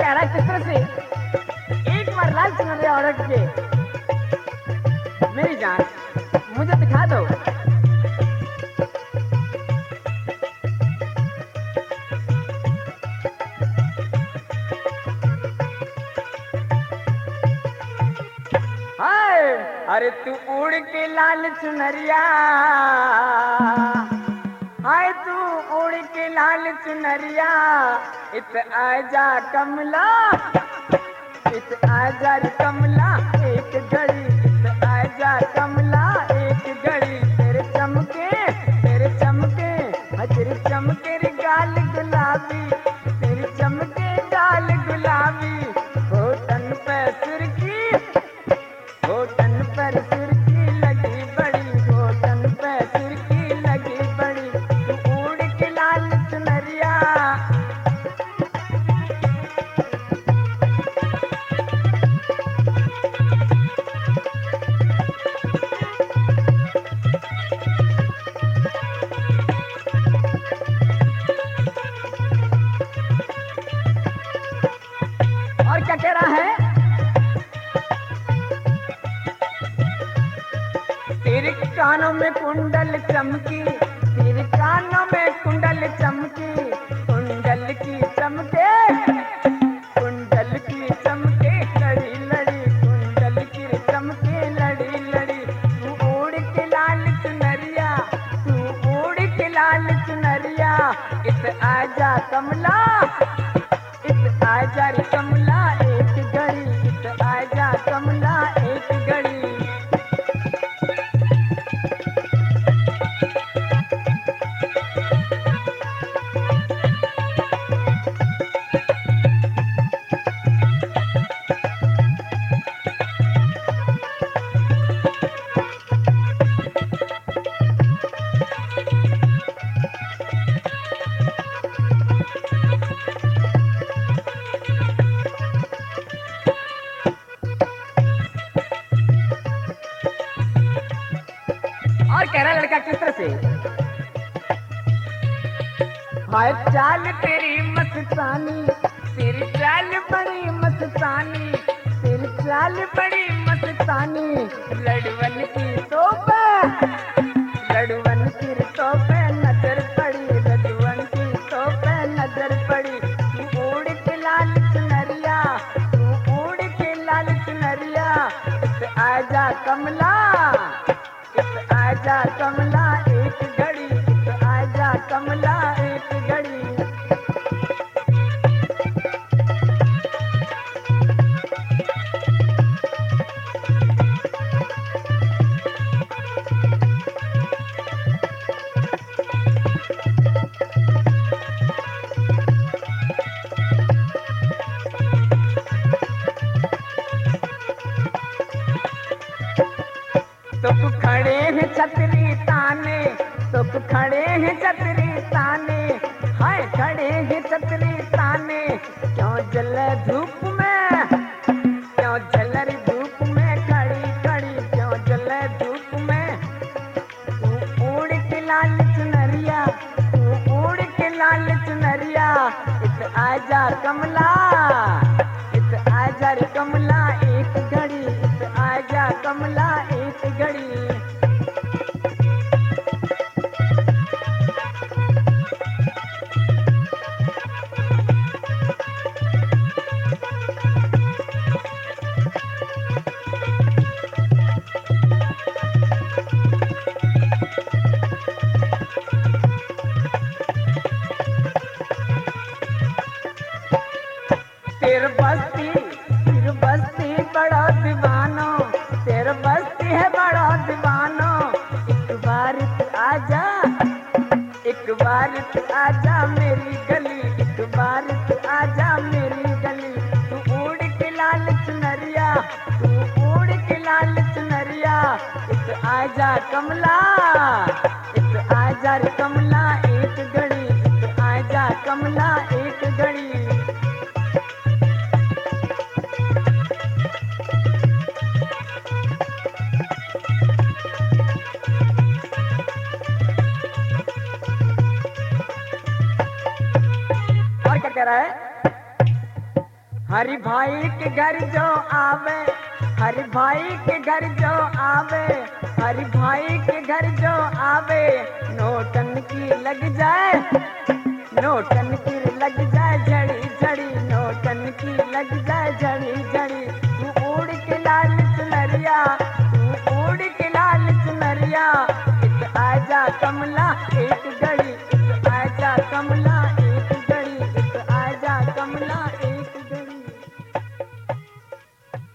कह रहा है किस तरह से, एक बार लाल चुनरिया औरत के, मेरी जान मुझे दिखा दो। हाय अरे तू उड़ के लाल चुनरिया, हाय तू उड़ के लाल चुनरिया, इत आजा कमला, इत आजा रे कमला एक घड़ी, इत आजा कमला एक घड़ी, तेरे चमके तेरे चमके, तेरे चमके रे गाल गुलाबी, तेरे चमके गाल गुलाबी, होठन पे सुर्खी, होठन पर सुर्खी लगी बड़ी, होठन पे सुर्खी लगी बड़ी, तू उड़ के लाल चुनरिया। और क्या कह रहा है, तेरे कानों में कुंडल चमकी, तेरे कानों में कुंडल चमकी, कुंडल की चमके, कुंडल की चमके लड़ी लड़ी, कुंडल की चमके लड़ी लड़ी, तू उड़ के लाल चुनरिया, तू उड़ के लाल चुनरिया, इत आजा कमला, इत आजा रे कमला एक घड़ी, इत आजा कमला एक घड़ी। और कह रहा है लड़का किस तरह से, हाय चाल तेरी मस्तानी, तेरी चाल बड़ी मस्तानी, तेरी चाल बड़ी मस्तानी, लड़वन की तोपे, लड़वन की तोपे नजर पड़ी, लड़वन की तोपे नजर पड़ी, तू उड़ के लाल चुनरिया, तू उड़ के लाल चुनरिया, इत आजा कमला, इत आजा कमला एक घड़ी, इत आजा कमला एक घड़ी। तुक खड़े हैं छतरी ताने, तुक खड़े हैं छतरी ताने, हाय खड़े हैं छतरी ताने, क्यों जले धूप में, क्यों जले रे धूप में खड़ी खड़ी, क्यों जले धूप में, तू उड़ के लाल चुनरिया, तू उड़ के लाल चुनरिया, इत आजा कमला, इत आजा रे कमला एक घड़ी, इत आजा कमला एक घड़ी। तेरे बस्ती बड़ा दीवानो, तेरे बस्ती है बड़ा दीवानो, एक बार तू आजा, एक बार तू आजा मेरी गली, एक बार तू आजा मेरी गली, तू उड़ के लाल चुनरिया, तू उड़ के लाल चुनरिया, इत आजा कमला, इत आजा रे कमला एक घड़ी, इत आजा कमला एक घड़ी। और क्या कह रहा है, हरि भाई के घर जो आवे, हरि भाई के घर जो आवे, हरि भाई के घर जो आवे, नोटन की लग जाए, नोटन की लग जाए झड़ी झड़ी, नोटन की लग जाए झड़ी झड़ी। तू उड़ के लाल चुनरिया, तू उड़ के लाल चुनरिया, इत आजा कमला एक